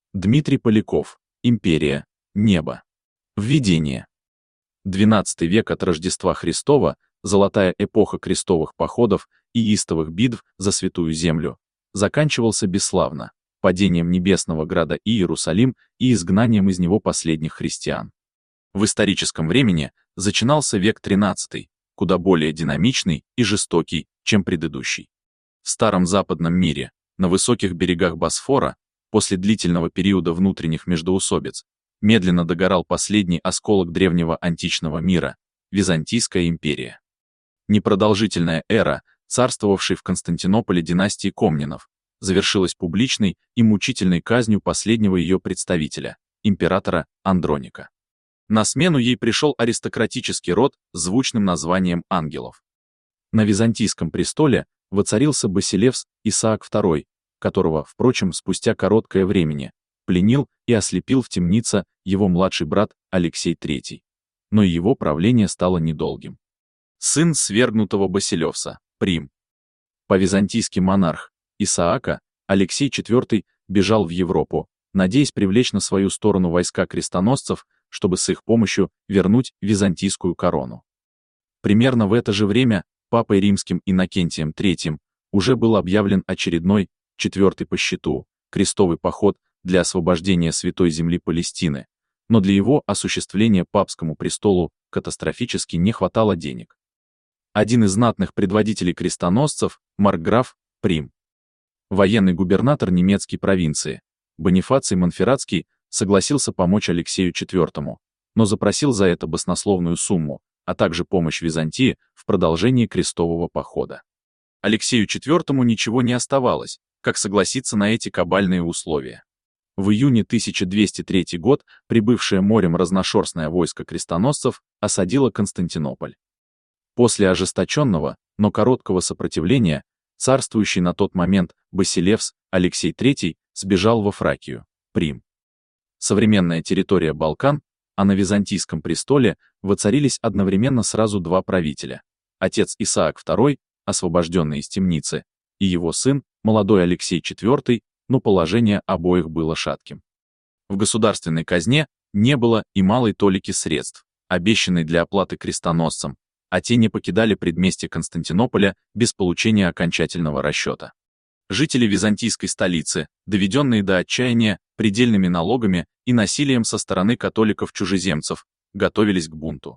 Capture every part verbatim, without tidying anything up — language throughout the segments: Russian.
Дмитрий Поляков. Империя. Небо. Введение. двенадцатый век от Рождества Христова, золотая эпоха крестовых походов и истовых битв за Святую Землю, заканчивался бесславно, падением небесного града Иерусалим и изгнанием из него последних христиан. В историческом времени зачинался век тринадцатый, куда более динамичный и жестокий, чем предыдущий. В старом западном мире, на высоких берегах Босфора, после длительного периода внутренних междоусобиц, медленно догорал последний осколок древнего античного мира – Византийская империя. Непродолжительная эра, царствовавшей в Константинополе династии Комнинов, завершилась публичной и мучительной казнью последнего ее представителя, императора Андроника. На смену ей пришел аристократический род с звучным названием ангелов. На византийском престоле воцарился Басилевс Исаак второй, которого, впрочем, спустя короткое времени пленил и ослепил в темнице его младший брат Алексей третий. Но и его правление стало недолгим. Сын свергнутого Басилевса, Прим. По-византийски монарх Исаака, Алексей четвёртый бежал в Европу, надеясь привлечь на свою сторону войска крестоносцев, чтобы с их помощью вернуть византийскую корону. Примерно в это же время папой римским Иннокентием третьим уже был объявлен очередной, четвертый по счету, крестовый поход для освобождения Святой Земли Палестины, но для его осуществления папскому престолу катастрофически не хватало денег. Один из знатных предводителей крестоносцев, маркграф Прим, военный губернатор немецкой провинции, Бонифаций Монферратский, согласился помочь Алексею четвёртому, но запросил за это баснословную сумму, а также помощь Византии в продолжении крестового похода. Алексею четвёртому ничего не оставалось, как согласиться на эти кабальные условия. В июне тысяча двести третий год прибывшее морем разношерстное войско крестоносцев осадило Константинополь. После ожесточенного, но короткого сопротивления, царствующий на тот момент Басилевс Алексей третий сбежал во Фракию, Прим. Современная территория Балкан, а на византийском престоле воцарились одновременно сразу два правителя: отец Исаак второй, освобожденный из темницы, и его сын, молодой Алексей четвёртый, но положение обоих было шатким. В государственной казне не было и малой толики средств, обещанной для оплаты крестоносцам, а те не покидали предместье Константинополя без получения окончательного расчета. Жители византийской столицы, доведенные до отчаяния предельными налогами и насилием со стороны католиков-чужеземцев, готовились к бунту.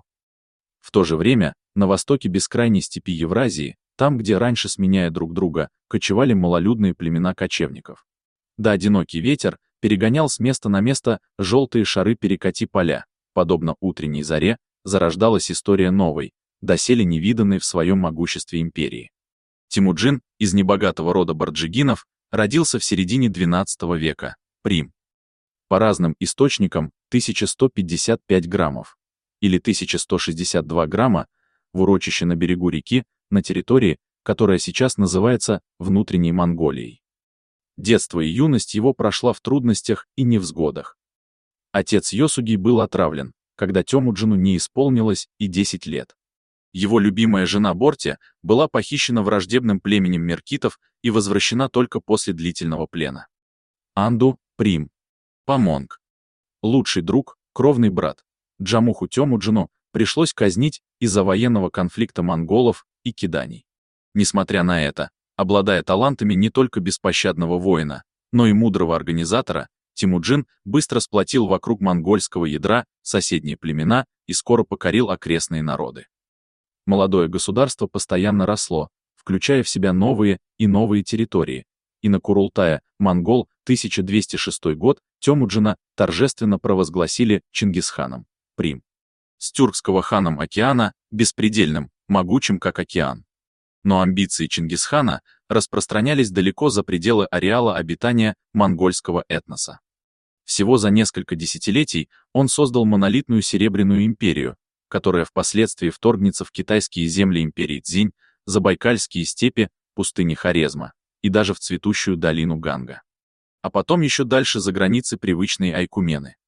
В то же время, на востоке бескрайней степи Евразии, там, где раньше, сменяя друг друга, кочевали малолюдные племена кочевников, да одинокий ветер перегонял с места на место желтые шары перекати поля, подобно утренней заре, зарождалась история новой, доселе невиданной в своем могуществе империи. Темуджин из небогатого рода Борджигинов родился в середине двенадцатого века, Прим. По разным источникам тысяча сто пятьдесят пять граммов или тысяча сто шестьдесят два грамма в урочище на берегу реки, на территории, которая сейчас называется Внутренней Монголией. Детство и юность его прошла в трудностях и невзгодах. Отец Йосугей был отравлен, когда Темуджину не исполнилось и десять лет. Его любимая жена Борте была похищена враждебным племенем меркитов и возвращена только после длительного плена. Анду, Прим. Памонг. Лучший друг, кровный брат. Джамуху Темуджину пришлось казнить из-за военного конфликта монголов и киданий. Несмотря на это, обладая талантами не только беспощадного воина, но и мудрого организатора, Темуджин быстро сплотил вокруг монгольского ядра соседние племена и скоро покорил окрестные народы. Молодое государство постоянно росло, включая в себя новые и новые территории, и на Курултае, монгол, тысяча двести шестой год, Темуджина торжественно провозгласили Чингисханом, Прим. С тюркского ханом океана, беспредельным, могучим как океан. Но амбиции Чингисхана распространялись далеко за пределы ареала обитания монгольского этноса. Всего за несколько десятилетий он создал монолитную Серебряную империю, которая впоследствии вторгнется в китайские земли империи Цзинь, забайкальские степи, пустыни Хорезма и даже в цветущую долину Ганга. А потом еще дальше за границы привычной Айкумены.